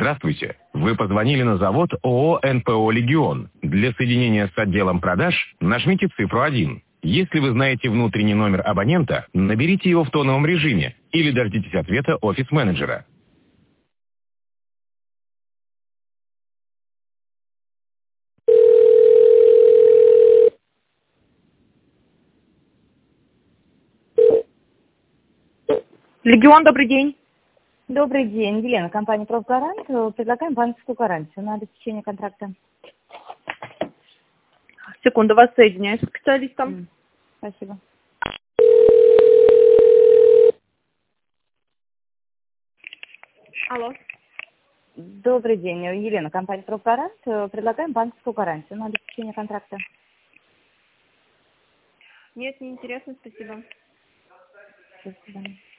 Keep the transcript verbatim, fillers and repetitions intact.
Здравствуйте. Вы позвонили на завод ООО эн пэ о «Легион». Для соединения с отделом продаж нажмите цифру один. Если вы знаете внутренний номер абонента, наберите его в тоновом режиме или дождитесь ответа офис-менеджера. Легион, добрый день. Добрый день, Елена, компания «Профгарант». Предлагаем банковскую гарантию на обеспечение контракта. Секунду, вас соединяю с специалистом. М, Спасибо. Алло. Добрый день, Елена, компания «Профгарант». Предлагаем банковскую гарантию на обеспечение контракта. Нет, не интересно, спасибо. До свидания.